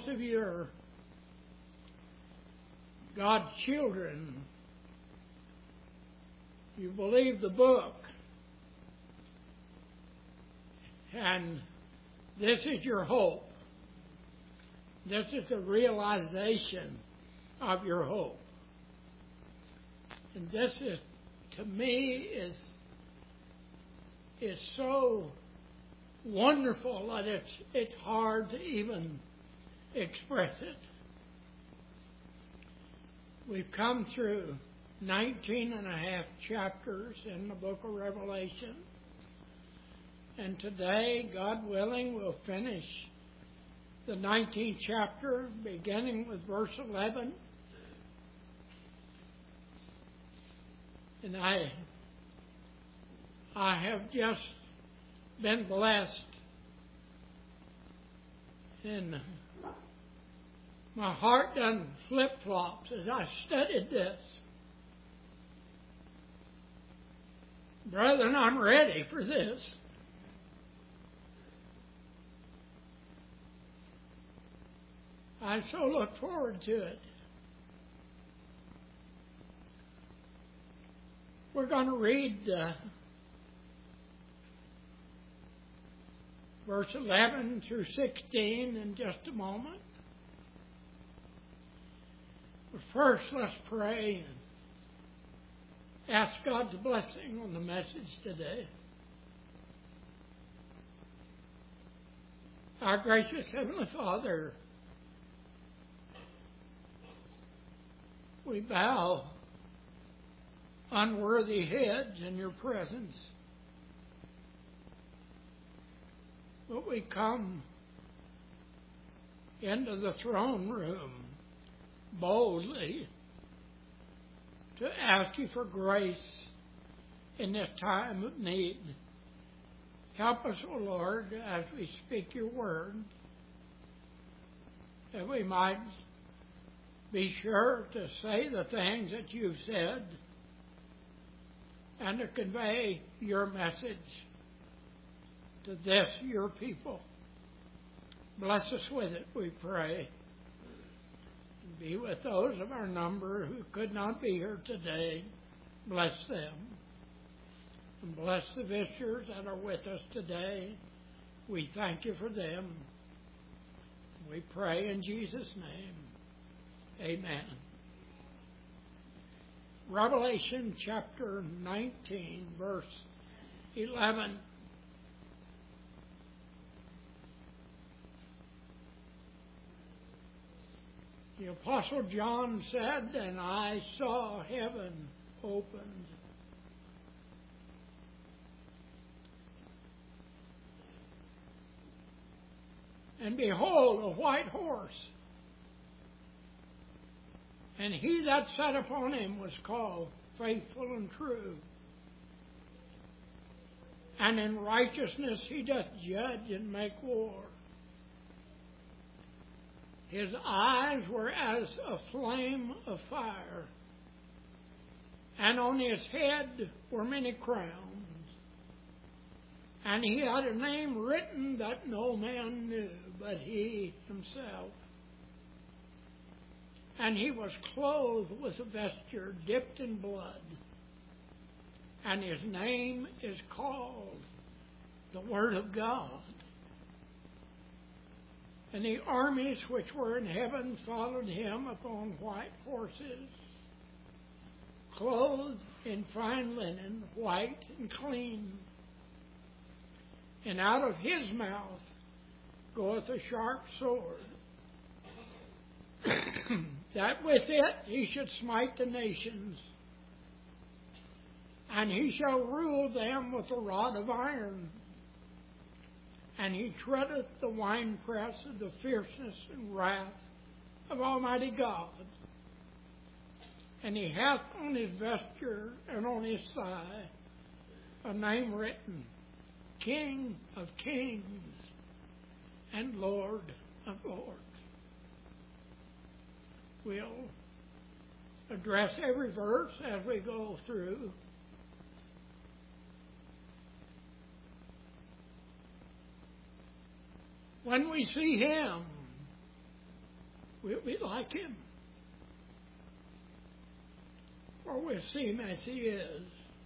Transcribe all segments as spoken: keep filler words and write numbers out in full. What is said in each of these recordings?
most of you are God's children. You believe the book. And this is your hope. This is the realization of your hope. And this is, to me, is, is so wonderful that it's, it's hard to even express it. We've come through nineteen and a half chapters in the book of Revelation. And today, God willing, we'll finish the nineteenth chapter, beginning with verse eleven. And I, I have just been blessed. And my heart done flip-flops as I studied this. Brethren, I'm ready for this. I so look forward to it. We're going to read uh, verse eleven through sixteen in just a moment. But first, let's pray and ask God's blessing on the message today. Our gracious Heavenly Father, we bow unworthy heads in your presence. But we come into the throne room boldly to ask you for grace in this time of need. Help us, O Lord, as we speak your word, that we might be sure to say the things that you've said and to convey your message to this, your people. Bless us with it, we pray. Be with those of our number who could not be here today. Bless them. And bless the visitors that are with us today. We thank you for them. We pray in Jesus' name. Amen. Revelation chapter nineteen, verse eleven. The Apostle John said, "And I saw heaven opened, and behold, a white horse. And he that sat upon him was called Faithful and True. And in righteousness he doth judge and make war. His eyes were as a flame of fire, and on his head were many crowns. And he had a name written that no man knew, but he himself. And he was clothed with a vesture dipped in blood. And his name is called the Word of God. And the armies which were in heaven followed him upon white horses, clothed in fine linen, white and clean. And out of his mouth goeth a sharp sword, that with it he should smite the nations. And he shall rule them with a rod of iron. And he treadeth the winepress of the fierceness and wrath of Almighty God. And he hath on his vesture and on his thigh a name written, King of Kings and Lord of Lords. We'll address every verse as we go through. When we see him, we'll be like Him. For we'll see Him as He is.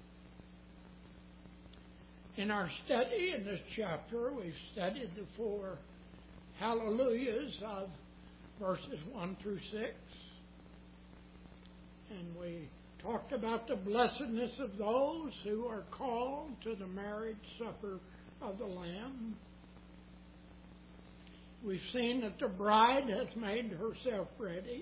In our study in this chapter, we've studied the four hallelujahs of verses one through six. And we talked about the blessedness of those who are called to the marriage supper of the Lamb. We've seen that the bride has made herself ready.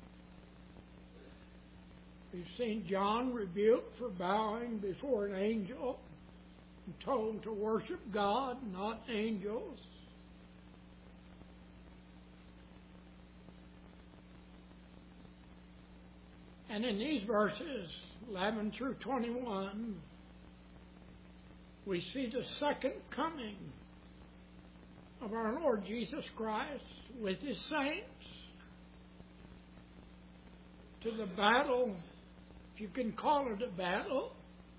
We've seen John rebuked for bowing before an angel and told to worship God, not angels. And in these verses, eleven through twenty-one, we see the second coming of our Lord Jesus Christ with His saints to the battle, if you can call it a battle,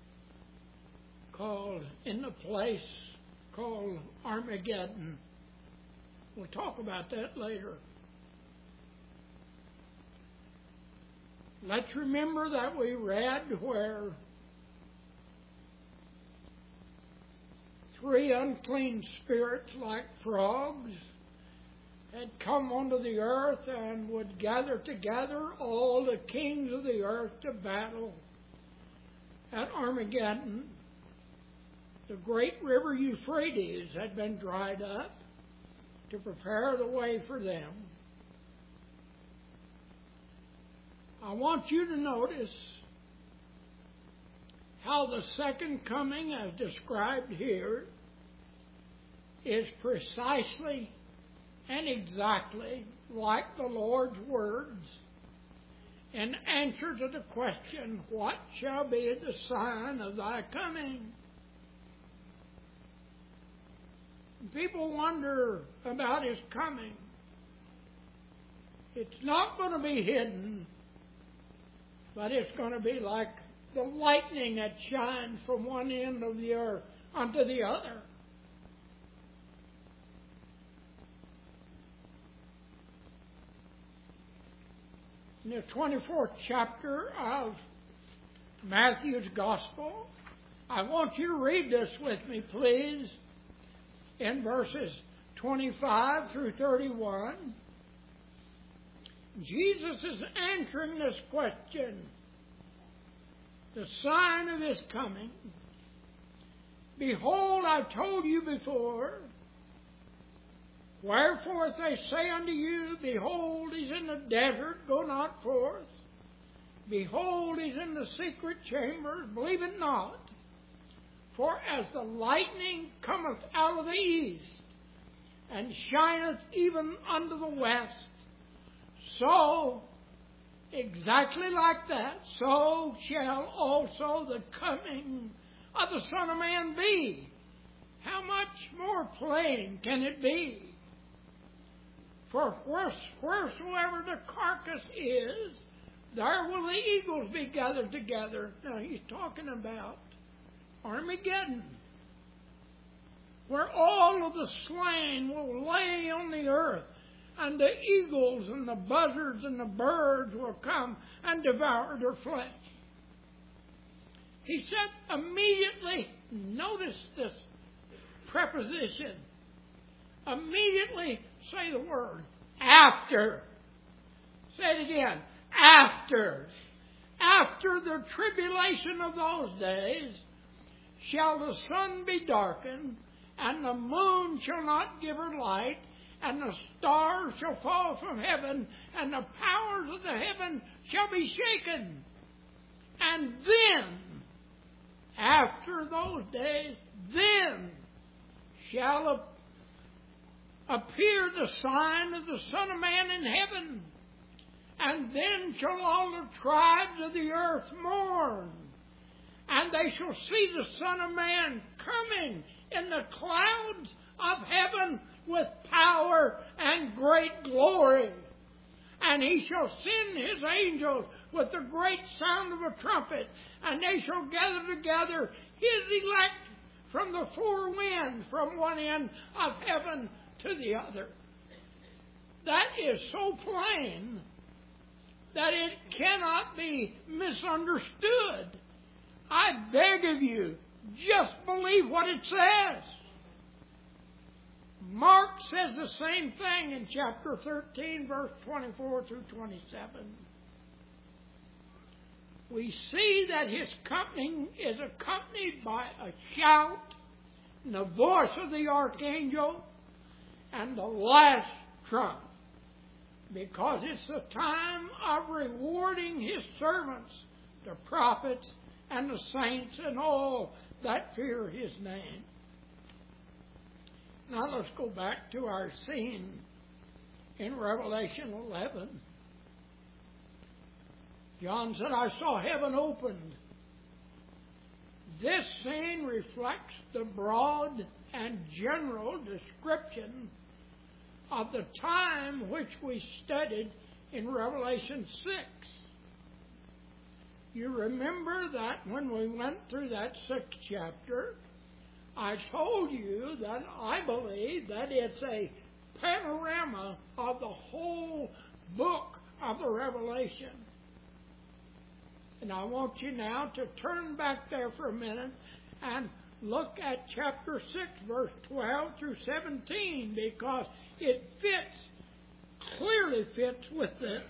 called in the place called Armageddon. We'll talk about that later. Let's remember that we read where three unclean spirits like frogs had come onto the earth and would gather together all the kings of the earth to battle at Armageddon. The great river Euphrates had been dried up to prepare the way for them. I want you to notice how the second coming, as described here, is precisely and exactly like the Lord's words in answer to the question, what shall be the sign of thy coming? People wonder about His coming. It's not going to be hidden, but it's going to be like the lightning that shines from one end of the earth unto the other. In the twenty-fourth chapter of Matthew's Gospel, I want you to read this with me, please, in verses twenty-five through thirty-one. Jesus is answering this question, the sign of His coming. Behold, I told you before. Wherefore they say unto you, behold, He's in the desert, go not forth. Behold, He's in the secret chambers, believe it not. For as the lightning cometh out of the east, and shineth even unto the west, so, exactly like that, so shall also the coming of the Son of Man be. How much more plain can it be? For wheresoever the carcass is, there will the eagles be gathered together. Now He's talking about Armageddon, where all of the slain will lay on the earth, and the eagles and the buzzards and the birds will come and devour their flesh. He said immediately, notice this preposition, immediately say the word, after. Say it again, after. After the tribulation of those days shall the sun be darkened, and the moon shall not give her light, and the stars shall fall from heaven, and the powers of the heaven shall be shaken. And then, after those days, then shall appear the sign of the Son of Man in heaven. And then shall all the tribes of the earth mourn, and they shall see the Son of Man coming in the clouds of heaven with power and great glory. And He shall send His angels with the great sound of a trumpet, and they shall gather together His elect from the four winds, from one end of heaven to the other. that is so plain that it cannot be misunderstood. I beg of you, just believe what it says. Mark says the same thing in chapter thirteen, verse twenty-four through twenty-seven. We see that his coming is accompanied by a shout, and the voice of the archangel, and the last trump, because it's the time of rewarding his servants, the prophets and the saints and all that fear his name. Now let's go back to our scene in Revelation eleven. John said, I saw heaven opened. This scene reflects the broad and general description of the time which we studied in Revelation six. You remember that when we went through that sixth chapter, I told you that I believe that it's a panorama of the whole book of the Revelation. And I want you now to turn back there for a minute and look at chapter six, verse twelve through seventeen, because it fits, clearly fits with this.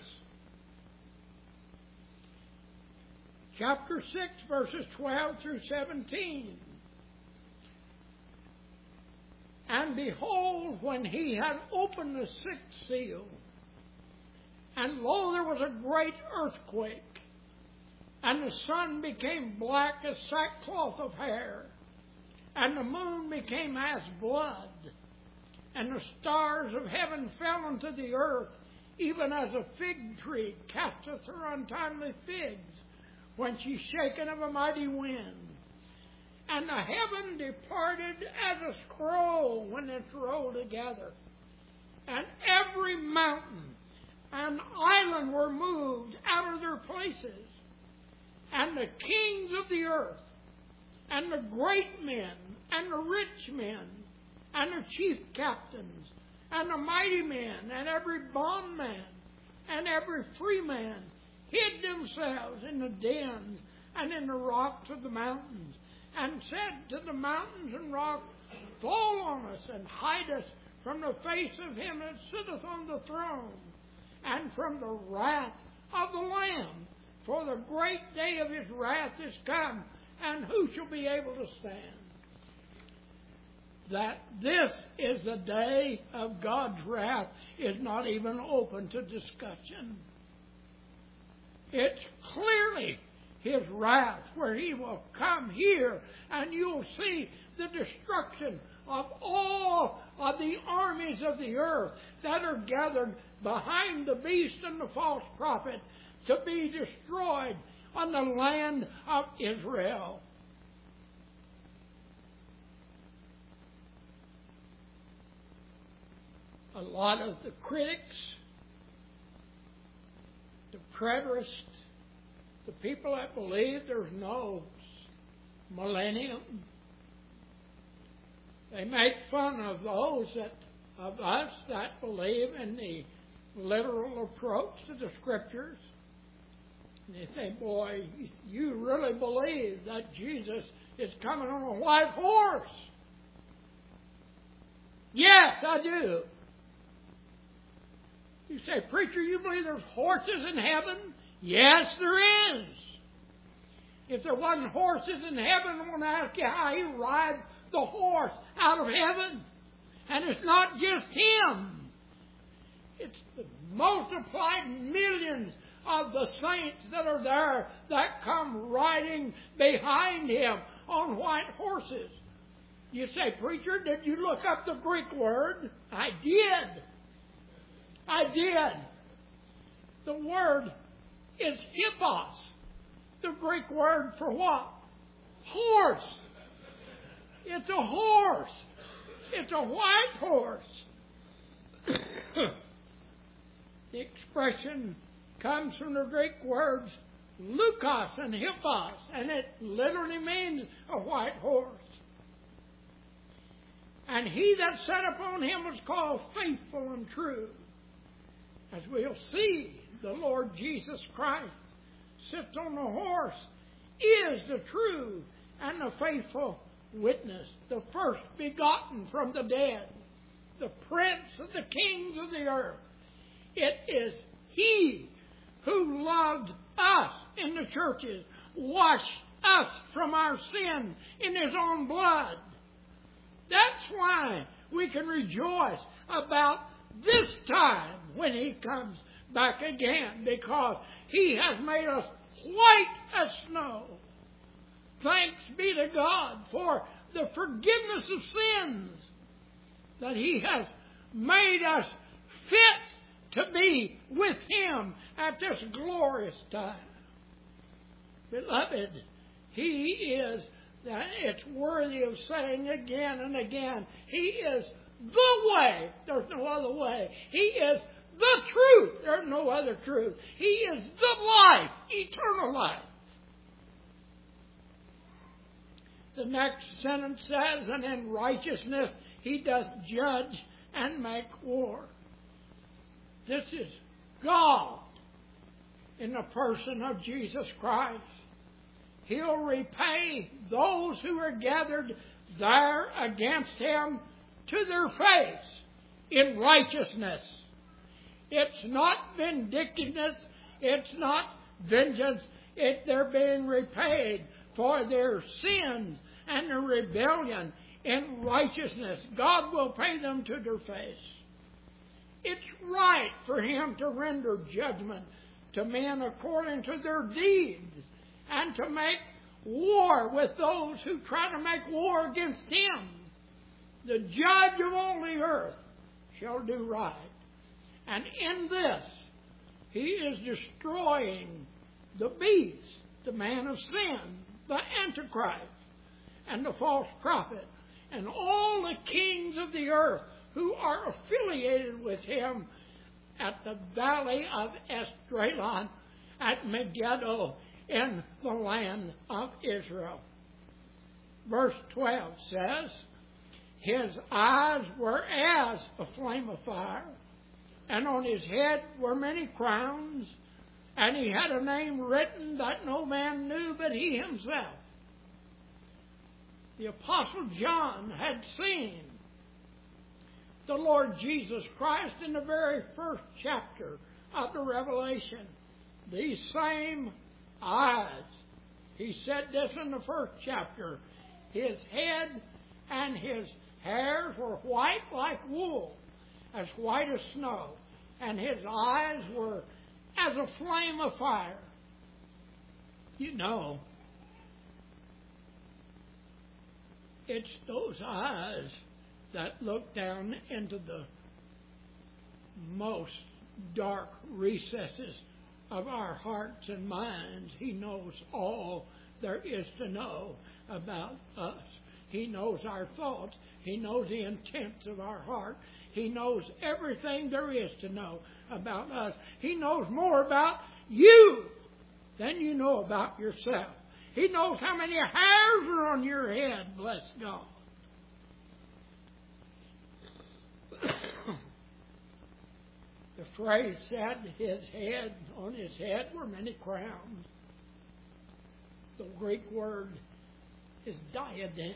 Chapter six, verses twelve through seventeen. And behold, when he had opened the sixth seal, and lo, there was a great earthquake, and the sun became black as sackcloth of hair, and the moon became as blood, and the stars of heaven fell unto the earth, even as a fig tree casteth her untimely figs, when she's shaken of a mighty wind. And the heaven departed as a scroll when it's rolled together. And every mountain and island were moved out of their places. And the kings of the earth, and the great men, and the rich men, and the chief captains, and the mighty men, and every bondman, and every free man, hid themselves in the dens and in the rocks of the mountains, and said to the mountains and rocks, fall on us, and hide us from the face of him that sitteth on the throne, and from the wrath of the Lamb. For the great day of his wrath is come, and who shall be able to stand? That this is the day of God's wrath is not even open to discussion. It's clearly his wrath, where he will come here, and you'll see the destruction of all of the armies of the earth that are gathered behind the beast and the false prophet, to be destroyed on the land of Israel. A lot of the critics, the preterists, the people that believe there's no millennium, they make fun of those that of us that believe in the literal approach to the Scriptures. And they say, boy, you really believe that Jesus is coming on a white horse? Yes, I do. You say, preacher, you believe there's horses in heaven? Yes, there is. If there wasn't horses in heaven, I want to ask you how he rides the horse out of heaven. And it's not just him. It's the multiplied millions of the saints that are there that come riding behind him on white horses. You say, preacher, did you look up the Greek word? I did. I did. The word is hippos. The Greek word for what? Horse. It's a horse. It's a white horse. The expression comes from the Greek words lukos and hippos, and it literally means a white horse. And he that sat upon him was called Faithful and True. as we'll see, the Lord Jesus Christ sits on the horse, is the true and the faithful witness, the first begotten from the dead, the Prince of the kings of the earth. It is He who loved us in the churches, washed us from our sin in His own blood. That's why we can rejoice about this time when He comes back again, because He has made us white as snow. Thanks be to God for the forgiveness of sins, that He has made us fit to be with Him at this glorious time. Beloved, He is, that it's worthy of saying again and again, He is the way. There's no other way. He is the truth. There's no other truth. He is the life, eternal life. The next sentence says, and in righteousness He doth judge and make war. This is God in the person of Jesus Christ. He'll repay those who are gathered there against Him to their face in righteousness. It's not vindictiveness. It's not vengeance. It, they're being repaid for their sins and their rebellion in righteousness. God will pay them to their face. It's right for Him to render judgment to men according to their deeds, and to make war with those who try to make war against Him. The judge of all the earth shall do right. And in this, He is destroying the beast, the man of sin, the Antichrist, and the false prophet, and all the kings of the earth who are affiliated with him at the valley of Esdraelon, at Megiddo, in the land of Israel. Verse twelve says, His eyes were as a flame of fire, and on His head were many crowns, and He had a name written that no man knew but He Himself. The Apostle John had seen the Lord Jesus Christ in the very first chapter of the Revelation. These same eyes. He said this in the first chapter. His head and His hairs were white like wool, as white as snow, and His eyes were as a flame of fire. You know, it's those eyes that look down into the most dark recesses of our hearts and minds. He knows all there is to know about us. He knows our thoughts. He knows the intents of our heart. He knows everything there is to know about us. He knows more about you than you know about yourself. He knows how many hairs are on your head, bless God. The phrase said, His head, on His head were many crowns. The Greek word is diadems.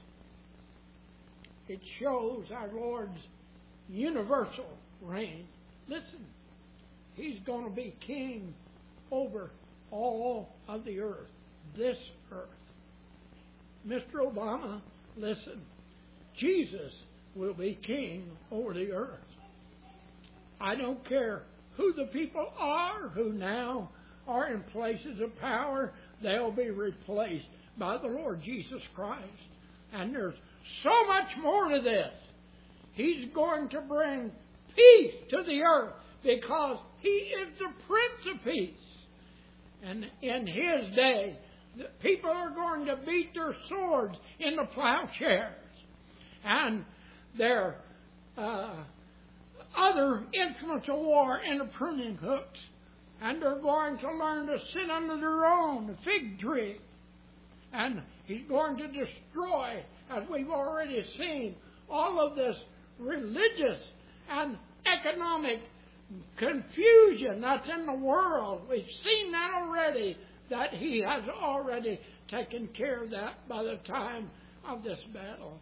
It shows our Lord's universal reign. Listen, He's going to be king over all of the earth, this earth. Mister Obama, listen, Jesus will be king over the earth. I don't care who the people are who now are in places of power, they'll be replaced by the Lord Jesus Christ. And there's so much more to this. He's going to bring peace to the earth because He is the Prince of Peace. And in His day, the people are going to beat their swords in the plowshares and their uh, other instruments of war in the pruning hooks. And they're going to learn to sit under their own fig tree. And He's going to destroy, as we've already seen, all of this religious and economic confusion that's in the world. We've seen that already, that He has already taken care of that by the time of this battle.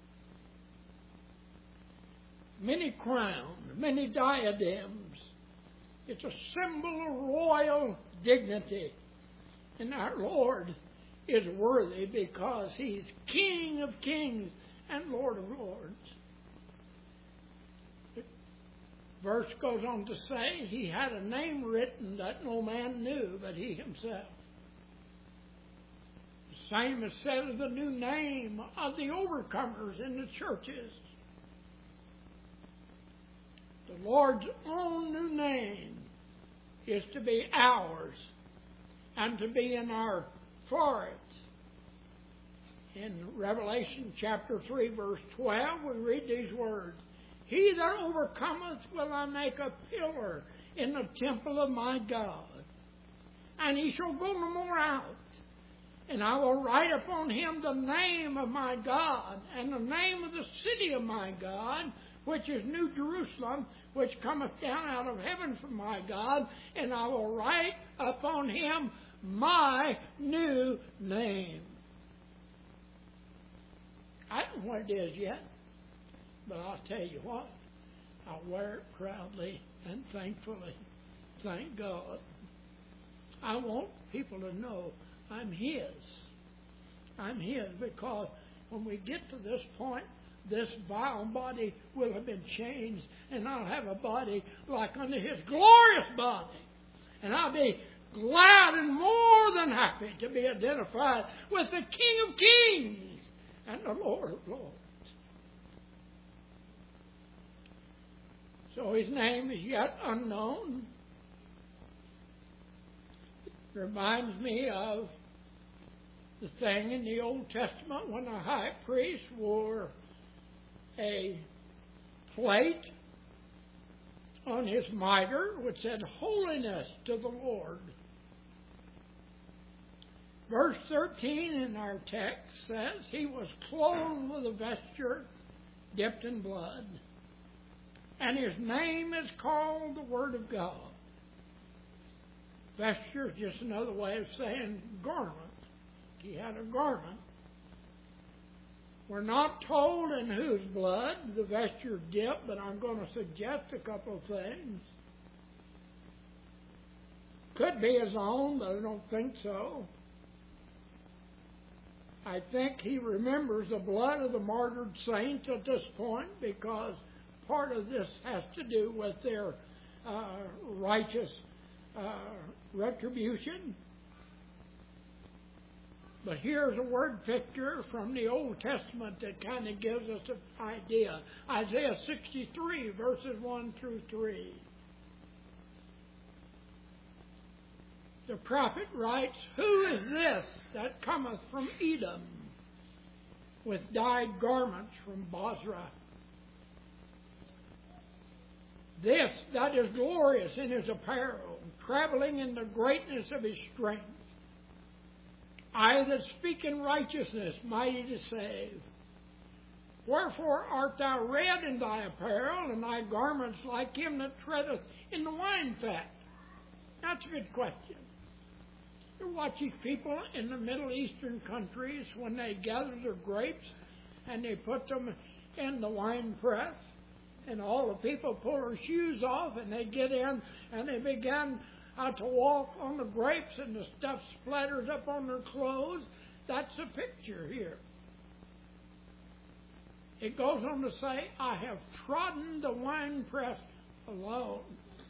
Many crowns, many diadems. It's a symbol of royal dignity. And our Lord is worthy because He's King of kings and Lord of lords. The verse goes on to say He had a name written that no man knew but He Himself. The same is said of the new name of the overcomers in the churches. The Lord's own new name is to be ours and to be in our foreheads. In Revelation chapter three, verse twelve, we read these words, He that overcometh will I make a pillar in the temple of my God, and he shall go no more out. And I will write upon him the name of my God, and the name of the city of my God, which is New Jerusalem, which cometh down out of heaven from my God, and I will write upon him my new name. I don't know what it is yet, but I'll tell you what, I'll wear it proudly and thankfully. Thank God. I want people to know I'm His. I'm His because when we get to this point, this vile body will have been changed, and I'll have a body like unto His glorious body. And I'll be glad and more than happy to be identified with the King of Kings and the Lord of Lords. So His name is yet unknown. It reminds me of the thing in the Old Testament when the high priest wore a plate on his mitre which said, Holiness to the Lord. Verse thirteen in our text says, He was clothed with a vesture dipped in blood, and His name is called the Word of God. Vesture is just another way of saying garment. He had a garment. We're not told in whose blood the vesture dipped, but I'm going to suggest a couple of things. Could be his own, but I don't think so. I think he remembers the blood of the martyred saints at this point because part of this has to do with their uh, righteous uh, retribution. But here's a word picture from the Old Testament that kind of gives us an idea. Isaiah sixty-three, verses one through three. The prophet writes, Who is this that cometh from Edom with dyed garments from Bozrah? This that is glorious in his apparel, traveling in the greatness of his strength. I that speak in righteousness, mighty to save. Wherefore art thou red in thy apparel, and thy garments like him that treadeth in the wine fat? That's a good question. You watch these people in the Middle Eastern countries when they gather their grapes and they put them in the wine press, and all the people pull their shoes off and they get in and they begin uh, to walk on the grapes, and the stuff splatters up on their clothes. That's the picture here. It goes on to say, I have trodden the winepress alone.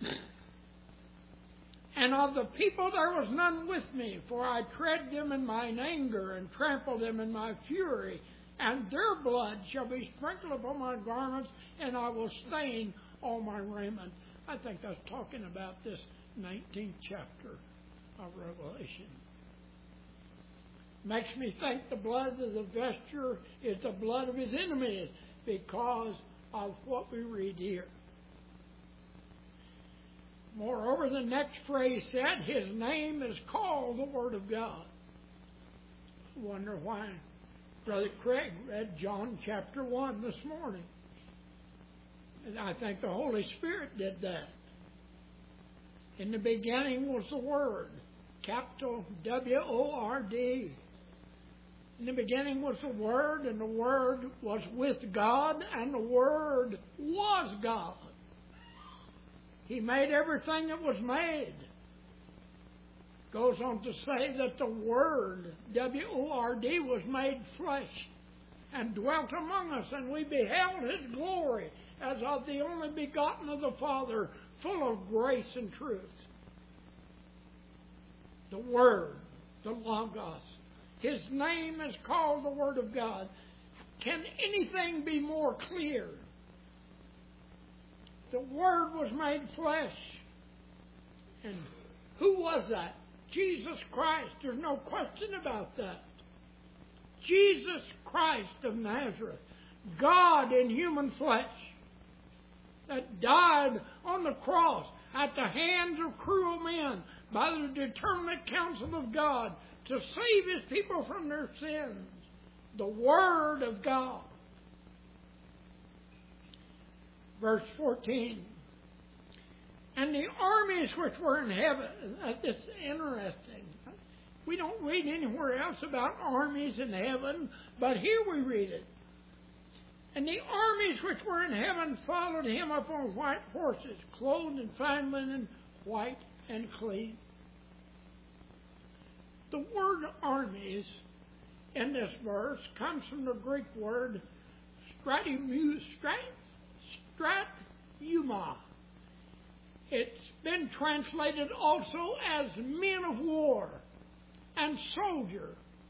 And of the people there was none with me, for I tread them in mine anger and trample them in my fury, and their blood shall be sprinkled upon my garments, and I will stain all my raiment. I think that's talking about this nineteenth chapter of Revelation. Makes me think the blood of the vesture is the blood of his enemies because of what we read here. Moreover, the next phrase said, His name is called the Word of God. I wonder why Brother Craig read John chapter one this morning. And I think the Holy Spirit did that. In the beginning was the Word, capital W O R D. In the beginning was the Word, and the Word was with God, and the Word was God. He made everything that was made. Goes on to say that the Word, W O R D, was made flesh and dwelt among us, and we beheld His glory as of the only begotten of the Father, full of grace and truth. The Word, the Logos. His name is called the Word of God. Can anything be more clear? The Word was made flesh. And who was that? Jesus Christ. There's no question about that. Jesus Christ of Nazareth. God in human flesh. That died on the cross at the hands of cruel men by the determinate counsel of God to save His people from their sins. The Word of God. Verse fourteen. And the armies which were in heaven. Uh, this is interesting. We don't read anywhere else about armies in heaven, but here we read it. And the armies which were in heaven followed Him upon white horses, clothed in fine linen, white and clean. The word armies in this verse comes from the Greek word stratimu, strat, stratuma. It's been translated also as men of war and soldier.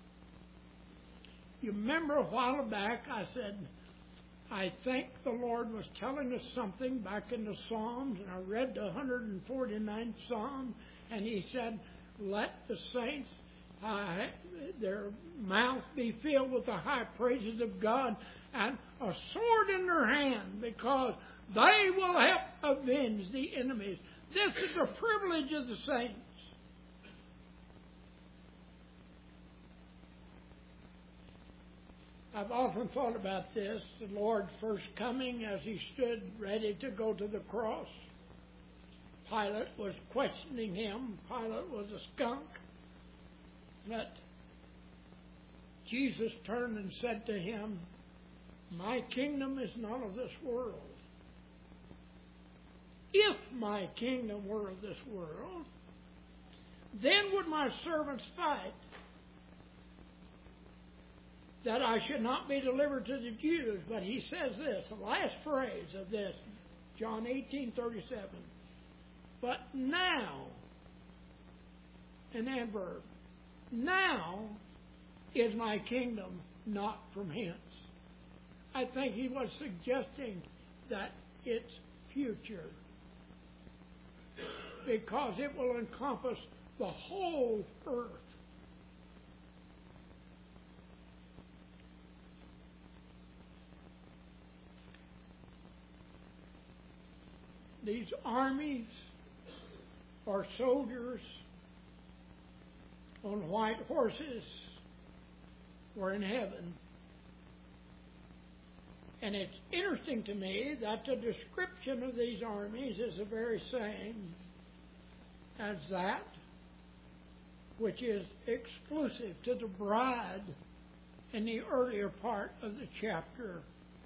You remember a while back I said, I think the Lord was telling us something back in the Psalms, and I read the one hundred forty-ninth Psalm, and He said, let the saints, uh, their mouth be filled with the high praises of God, and a sword in their hand, because they will help avenge the enemies. This is the privilege of the saints. I've often thought about this, the Lord first coming as He stood ready to go to the cross. Pilate was questioning Him. Pilate was a skunk. But Jesus turned and said to him, my kingdom is not of this world. If my kingdom were of this world, then would my servants fight, that I should not be delivered to the Jews. But He says this, the last phrase of this, John eighteen thirty-seven. But now, an adverb, now is my kingdom not from hence. I think He was suggesting that it's future, because it will encompass the whole earth. These armies or soldiers on white horses were in heaven. And it's interesting to me that the description of these armies is the very same as that which is exclusive to the bride in the earlier part of the chapter.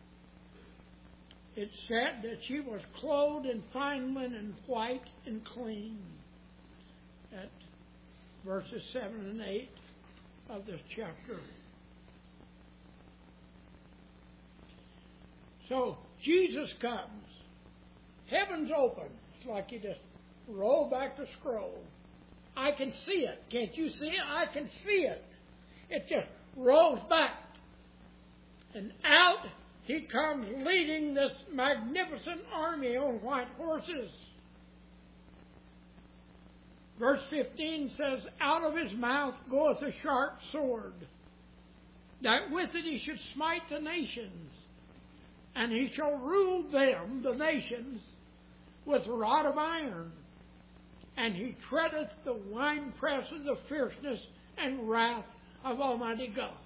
It said that she was clothed in fine linen, white and clean, at verses seven and eight of this chapter. So Jesus comes. Heaven's open. It's like you just roll back the scroll. I can see it. Can't you see it? I can see it. It just rolls back. And out He comes leading this magnificent army on white horses. Verse fifteen says, out of His mouth goeth a sharp sword, that with it He should smite the nations. And He shall rule them, the nations, with a rod of iron. And He treadeth the winepress of the fierceness and wrath of Almighty God.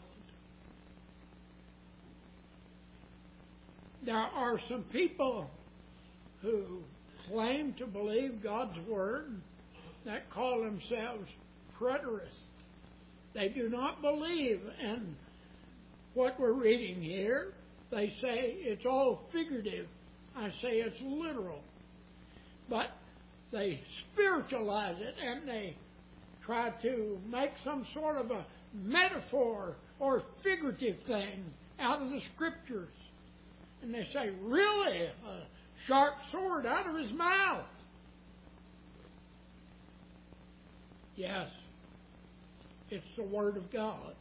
There are some people who claim to believe God's Word that call themselves preterists. They do not believe in what we're reading here. They say it's all figurative. I say it's literal. But they spiritualize it and they try to make some sort of a metaphor or figurative thing out of the Scriptures. And they say, really? A sharp sword out of his mouth? Yes. It's the Word of God.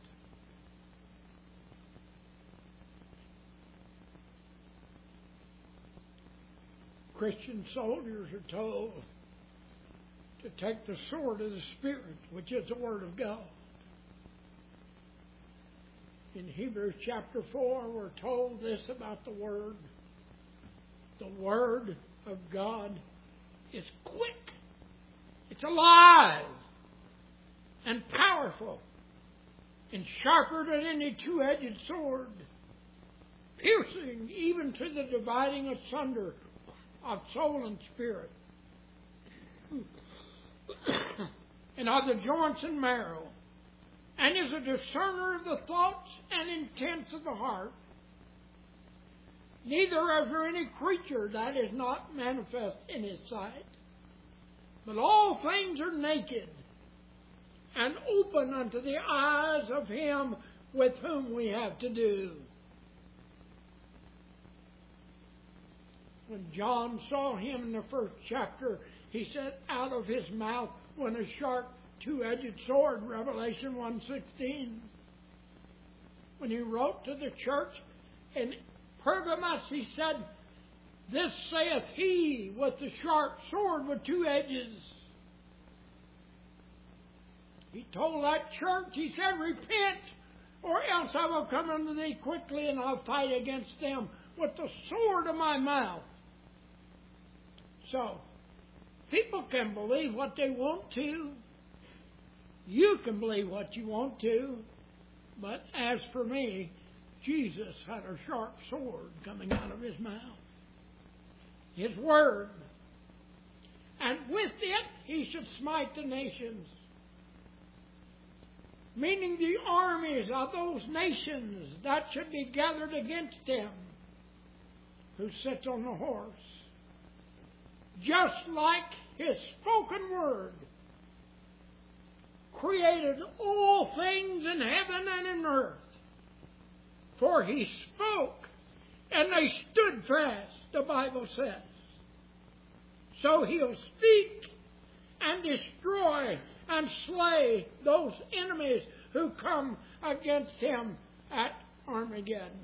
Christian soldiers are told to take the sword of the Spirit, which is the Word of God. In Hebrews chapter four, we're told this about the Word. The Word of God is quick. It's alive and powerful and sharper than any two-edged sword, piercing even to the dividing asunder of soul and spirit, and of the joints and marrow, and is a discerner of the thoughts and intents of the heart. Neither is there any creature that is not manifest in His sight, but all things are naked and open unto the eyes of Him with whom we have to do. When John saw Him in the first chapter, he said, out of His mouth went a sharp two-edged sword, Revelation one sixteen. When he wrote to the church in Pergamos, he said, this saith He with the sharp sword with two edges. He told that church, he said, repent, or else I will come unto thee quickly, and I'll fight against them with the sword of my mouth. So, people can believe what they want to. You can believe what you want to. But as for me, Jesus had a sharp sword coming out of His mouth. His Word. And with it, He should smite the nations. Meaning the armies of those nations that should be gathered against Him, who sits on the horse. Just like His spoken Word created all things in heaven and in earth. For He spoke, and they stood fast, the Bible says. So He'll speak and destroy and slay those enemies who come against Him at Armageddon.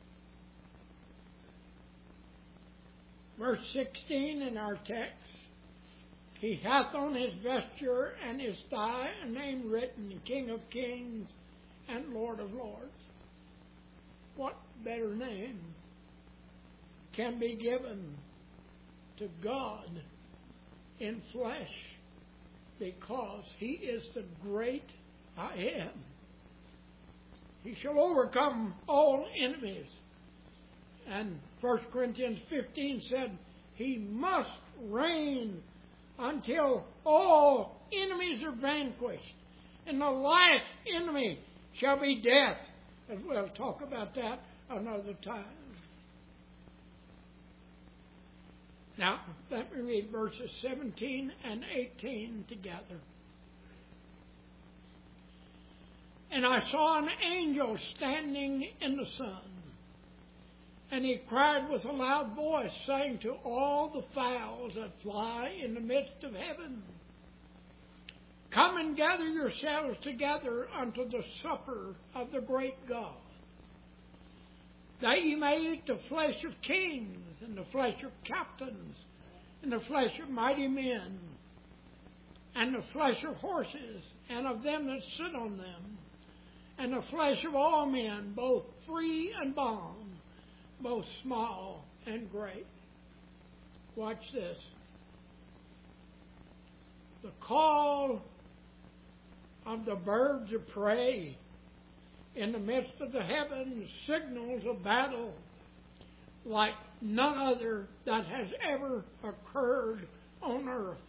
Verse sixteen in our text, He hath on His vesture and His thigh a name written, King of Kings and Lord of Lords. What better name can be given to God in flesh? Because He is the great I am. He shall overcome all enemies. And First Corinthians fifteen said, He must reign until all enemies are vanquished. And the last enemy shall be death. And we'll talk about that another time. Now, let me read verses seventeen and eighteen together. And I saw an angel standing in the sun, and he cried with a loud voice, saying to all the fowls that fly in the midst of heaven, come and gather yourselves together unto the supper of the great God, that ye may eat the flesh of kings, and the flesh of captains, and the flesh of mighty men, and the flesh of horses, and of them that sit on them, and the flesh of all men, both free and bond, both small and great. Watch this. The call of the birds of prey in the midst of the heavens signals a battle like none other that has ever occurred on earth.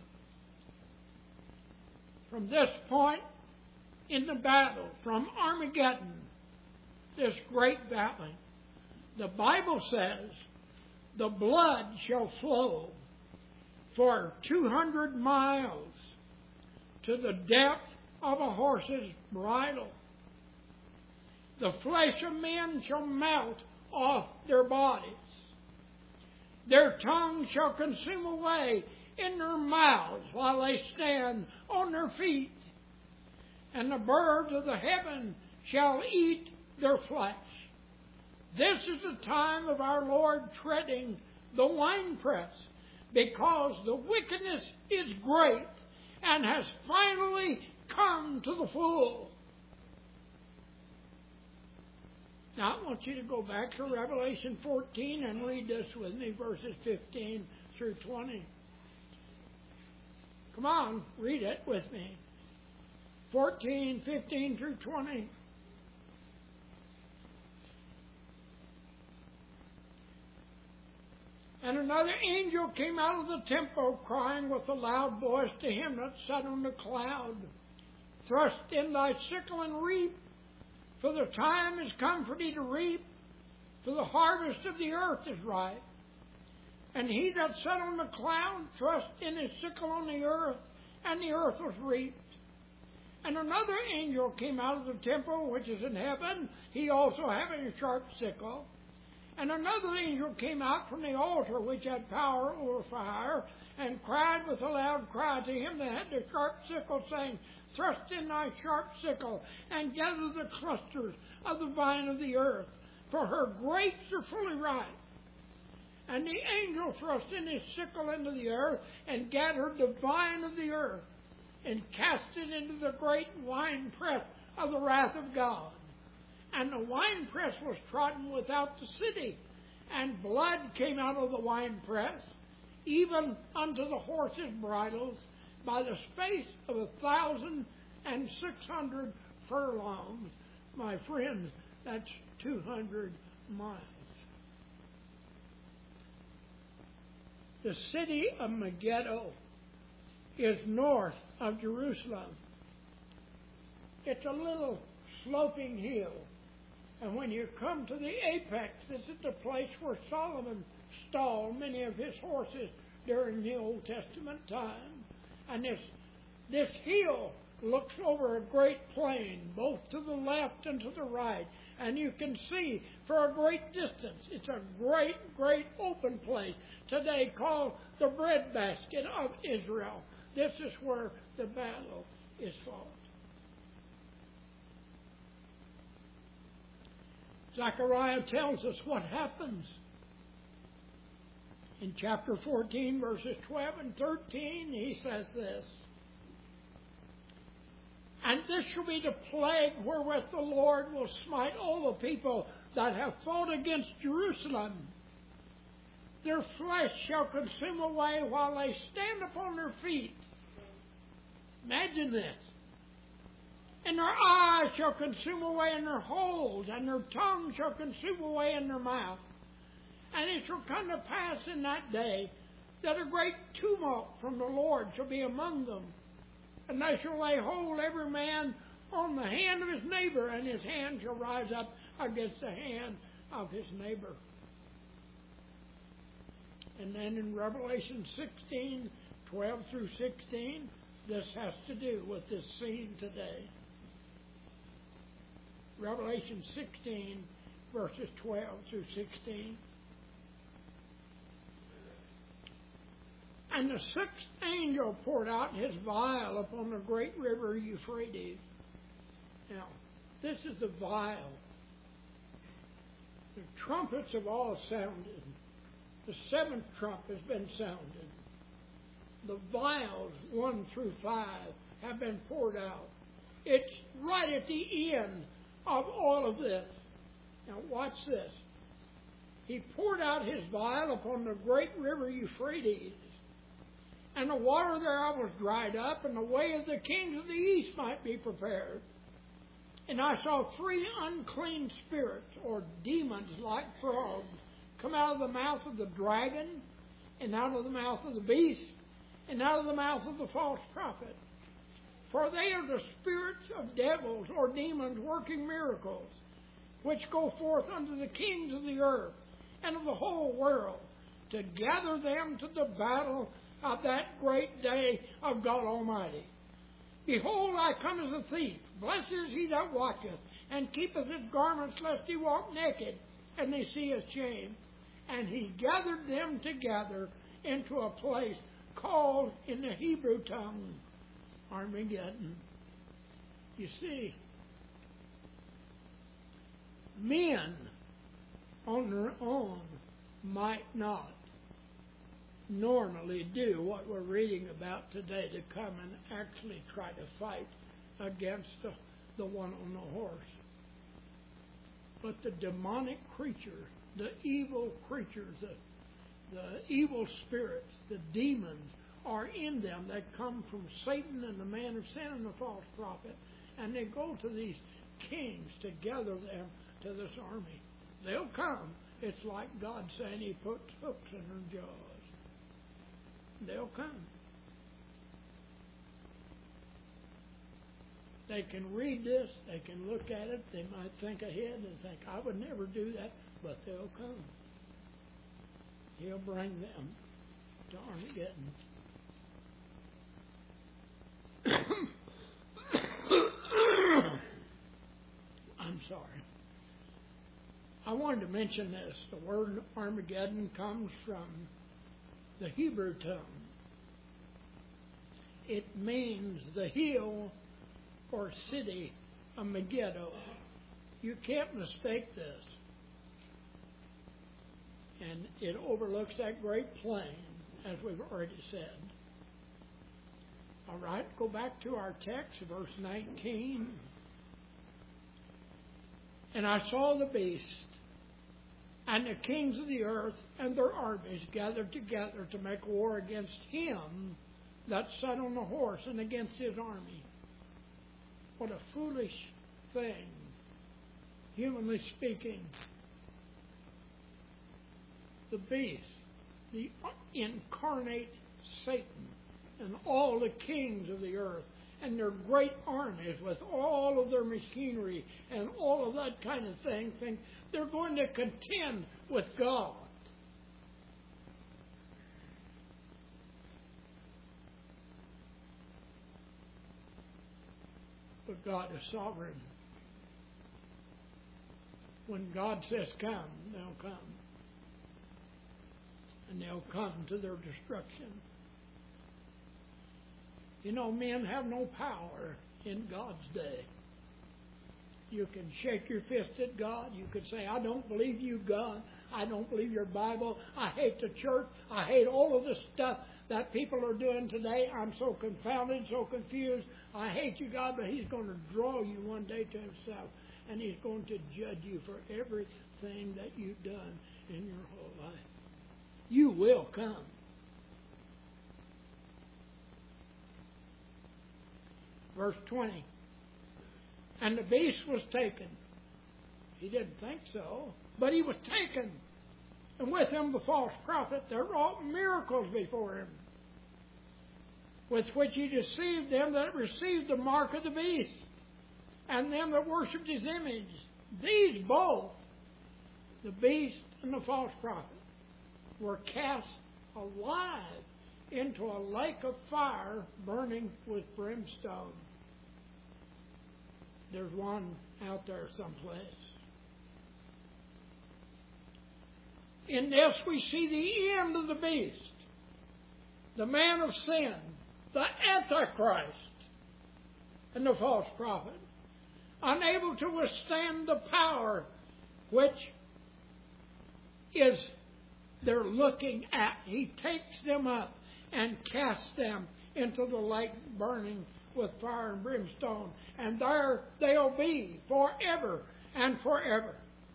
From this point in the battle, from Armageddon, this great battle, the Bible says, the blood shall flow for two hundred miles to the depth of a horse's bridle. The flesh of men shall melt off their bodies. Their tongue shall consume away in their mouths while they stand on their feet. And the birds of the heaven shall eat their flesh. This is the time of our Lord treading the winepress, because the wickedness is great and has finally come to the full. Now I want you to go back to Revelation fourteen and read this with me, verses fifteen through twenty. Come on, read it with me. fourteen, fifteen through twenty. And another angel came out of the temple, crying with a loud voice to him that sat on the cloud, Thrust in thy sickle and reap, for the time is come for thee to reap, for the harvest of the earth is ripe. And he that sat on the cloud thrust in his sickle on the earth, and the earth was reaped. And another angel came out of the temple which is in heaven, he also having a sharp sickle. And another angel came out from the altar which had power over fire, and cried with a loud cry to him that had the sharp sickle, saying, Thrust in thy sharp sickle, and gather the clusters of the vine of the earth, for her grapes are fully ripe. And the angel thrust in his sickle into the earth, and gathered the vine of the earth, and cast it into the great winepress of the wrath of God. And the winepress was trodden without the city, and blood came out of the winepress, even unto the horses' bridles, by the space of a thousand and six hundred furlongs. My friends, that's two hundred miles. The city of Megiddo is north of Jerusalem. It's a little sloping hill. And when you come to the apex, this is the place where Solomon stalled many of his horses during the Old Testament time. And this, this hill looks over a great plain, both to the left and to the right. And you can see for a great distance. It's a great, great open place, today called the breadbasket of Israel. This is where the battle is fought. Zechariah tells us what happens. In chapter fourteen, verses twelve and thirteen, he says this. And this shall be the plague wherewith the Lord will smite all the people that have fought against Jerusalem. Their flesh shall consume away while they stand upon their feet. Imagine this. And their eyes shall consume away in their holes, and their tongue shall consume away in their mouth. And it shall come to pass in that day that a great tumult from the Lord shall be among them. And they shall lay hold every man on the hand of his neighbor, and his hand shall rise up against the hand of his neighbor. And then in Revelation sixteen, twelve through sixteen, this has to do with this scene today. Revelation sixteen, verses twelve through sixteen. And the sixth angel poured out his vial upon the great river Euphrates. Now, this is the vial. The trumpets have all sounded. The seventh trump has been sounded. The vials, one through five, have been poured out. It's right at the end of all of this. Now, watch this. He poured out his vial upon the great river Euphrates, and the water thereof was dried up, and the way of the kings of the east might be prepared. And I saw three unclean spirits, or demons like frogs, come out of the mouth of the dragon, and out of the mouth of the beast, and out of the mouth of the false prophet. For they are the spirits of devils or demons working miracles, which go forth unto the kings of the earth and of the whole world, to gather them to the battle of that great day of God Almighty. Behold, I come as a thief. Blessed is he that watcheth, and keepeth his garments, lest he walk naked, and they see his shame. And he gathered them together into a place called in the Hebrew tongue Armageddon. You see, men on their own might not normally do what we're reading about today, to come and actually try to fight against the, the one on the horse. But the demonic creature, the evil creatures, the, the evil spirits, the demons are in them that come from Satan and the man of sin and the false prophet. And they go to these kings to gather them to this army. They'll come. It's like God saying He puts hooks in their jaws. They'll come. They can read this, they can look at it, they might think ahead and think, I would never do that, but they'll come. He'll bring them to Armageddon. I'm sorry. I wanted to mention this. The word Armageddon comes from the Hebrew tongue. It means the hill or city of Megiddo. You can't mistake this. And it overlooks that great plain, as we've already said. All right, go back to our text, verse nineteen. And I saw the beast and the kings of the earth and their armies gathered together to make war against him that sat on the horse and against his army. What a foolish thing, humanly speaking. The beast, the incarnate Satan, and all the kings of the earth, and their great armies with all of their machinery and all of that kind of thing, think they're going to contend with God. But God is sovereign. When God says come, they'll come. And they'll come to their destruction. You know, men have no power in God's day. You can shake your fist at God. You could say, I don't believe you, God. I don't believe your Bible. I hate the church. I hate all of this stuff that people are doing today. I'm so confounded, so confused. I hate you, God, but He's going to draw you one day to Himself. And He's going to judge you for everything that you've done in your whole life. You will come. Verse twenty. And the beast was taken. He didn't think so, but he was taken. And with him the false prophet that wrought miracles before him, with which he deceived them that received the mark of the beast, and them that worshipped his image. These both, the beast and the false prophet, were cast alive into a lake of fire burning with brimstone. There's one out there someplace. In this we see the end of the beast, the man of sin, the Antichrist, and the false prophet, unable to withstand the power which is they're looking at. He takes them up and casts them into the lake burning with fire and brimstone. And there they'll be forever and forever.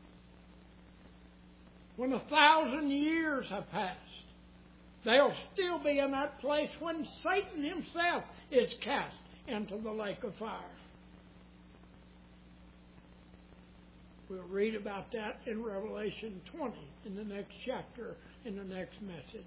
When a thousand years have passed, they'll still be in that place when Satan himself is cast into the lake of fire. We'll read about that in Revelation twenty, in the next chapter, in the next message.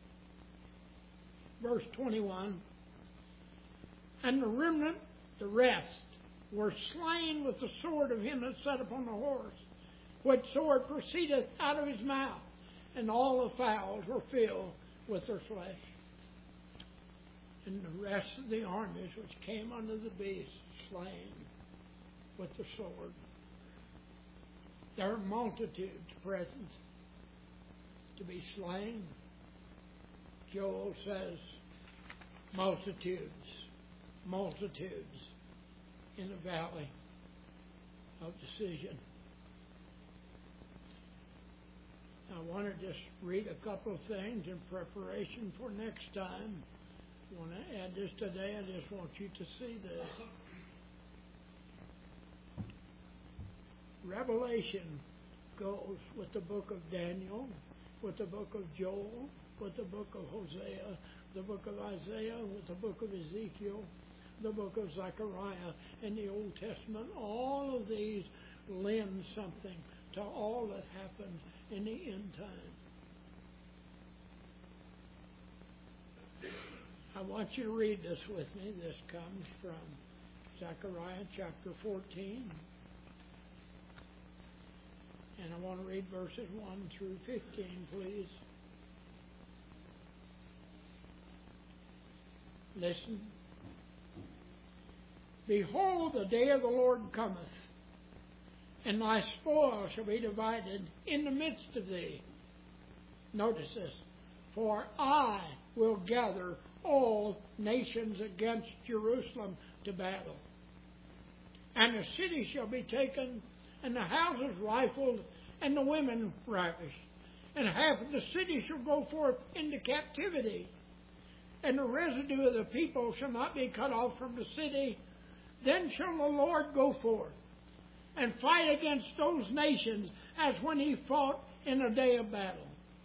Verse twenty-one, and the remnant, the rest, were slain with the sword of him that sat upon the horse, which sword proceedeth out of his mouth, and all the fowls were filled with their flesh. And the rest of the armies which came under the beast slain with the sword. There are multitudes present to be slain. Joel says, multitudes, multitudes in the valley of decision. I want to just read a couple of things in preparation for next time. I want to add this today. I just want you to see this. Revelation goes with the book of Daniel, with the book of Joel, with the book of Hosea, the book of Isaiah, with the book of Ezekiel, the book of Zechariah in the Old Testament. All of these lend something to all that happened in the end time. I want you to read this with me. This comes from Zechariah chapter fourteen. And I want to read verses one through fifteen, please. Listen. Behold, the day of the Lord cometh, and thy spoil shall be divided in the midst of thee. Notice this. For I will gather all nations against Jerusalem to battle. And the city shall be taken, and the houses rifled, and the women ravished. And half of the city shall go forth into captivity. And the residue of the people shall not be cut off from the city. Then shall the Lord go forth and fight against those nations as when he fought in a day of battle.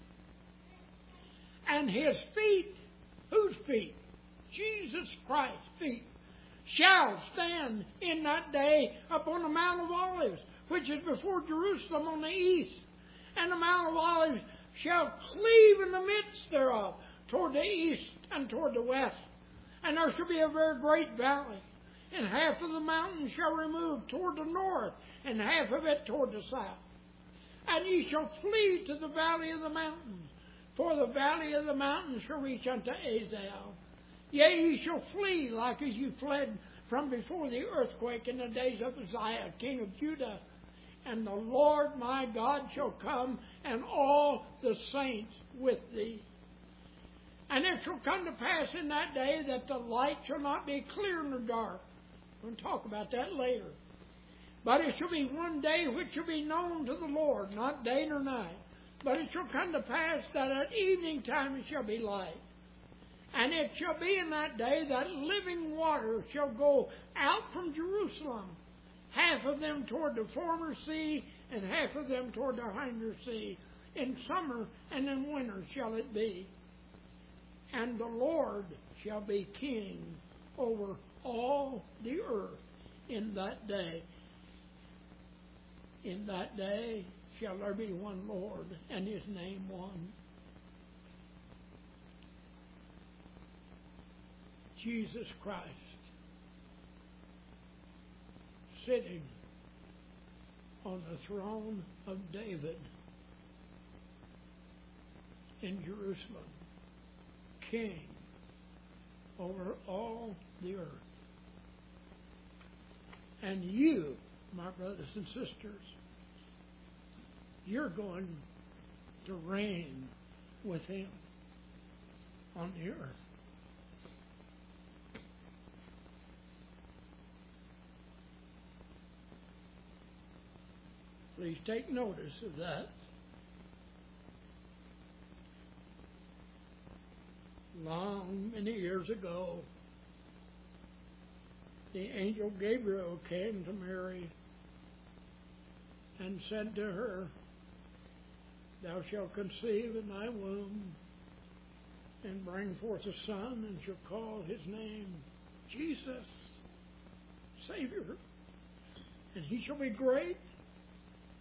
And his feet, whose feet? Jesus Christ's feet, shall stand in that day upon the Mount of Olives, which is before Jerusalem on the east. And the Mount of Olives shall cleave in the midst thereof, toward the east and toward the west. And there shall be a very great valley. And half of the mountain shall remove toward the north, and half of it toward the south. And ye shall flee to the valley of the mountains, for the valley of the mountains shall reach unto Azal. Yea, ye shall flee like as you fled from before the earthquake in the days of Uzziah, king of Judah. And the Lord my God shall come, and all the saints with thee. And it shall come to pass in that day that the light shall not be clear in the dark. We'll talk about that later. But it shall be one day which shall be known to the Lord, not day nor night. But it shall come to pass that at evening time it shall be light. And it shall be in that day that living water shall go out from Jerusalem, half of them toward the former sea, and half of them toward the hinder sea. In summer and in winter shall it be. And the Lord shall be king over all the earth in that day. In that day shall there be one Lord, and his name one. Jesus Christ, sitting on the throne of David in Jerusalem, king over all the earth. And you, my brothers and sisters, you're going to reign with him on the earth. Please take notice of that. Long, many years ago, the angel Gabriel came to Mary and said to her, Thou shalt conceive in thy womb and bring forth a son, and shall call his name Jesus, Savior. And he shall be great,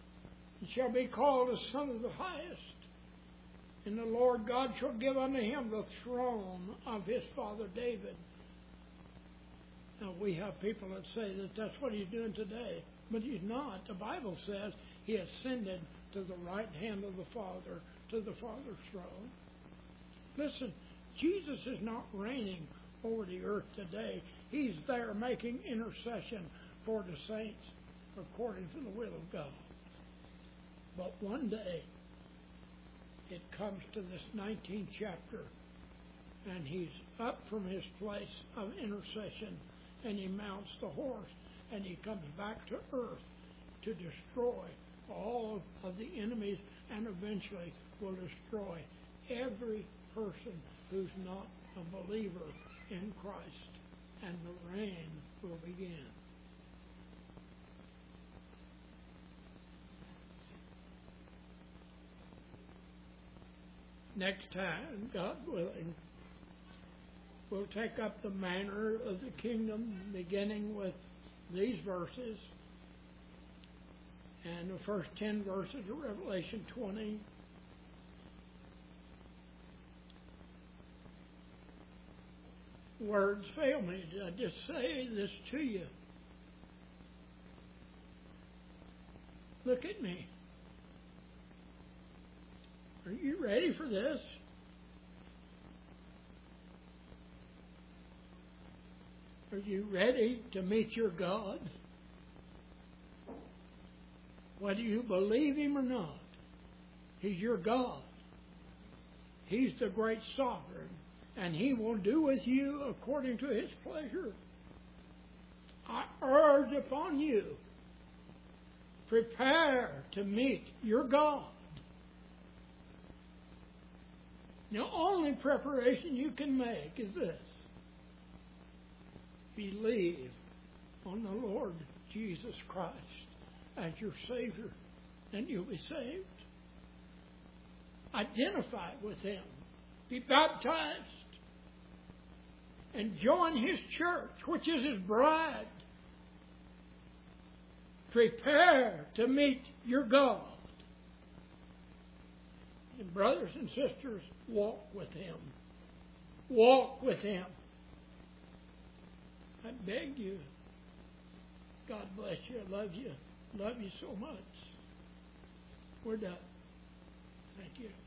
and shall be called the Son of the Highest. And the Lord God shall give unto him the throne of his father David. Now, we have people that say that that's what he's doing today. But he's not. The Bible says he ascended to the right hand of the Father, to the Father's throne. Listen, Jesus is not reigning over the earth today. He's there making intercession for the saints according to the will of God. But one day, it comes to this nineteenth chapter, and he's up from his place of intercession, and he mounts the horse, and he comes back to earth to destroy all of the enemies, and eventually will destroy every person who's not a believer in Christ, and the reign will begin. Next time, God willing, we'll take up the manner of the kingdom, beginning with these verses and the first ten verses of Revelation twenty. Words fail me. Did I just say this to you? Look at me. Are you ready for this? Are you ready to meet your God? Whether you believe him or not, he's your God. He's the great sovereign, and he will do with you according to his pleasure. I urge upon you, prepare to meet your God. The only preparation you can make is this: believe on the Lord Jesus Christ as your Savior, and you'll be saved. Identify with him. Be baptized. And join his church, which is his bride. Prepare to meet your God. And brothers and sisters, walk with him. Walk with him. I beg you. God bless you. I love you. Love you so much. We're done. Thank you.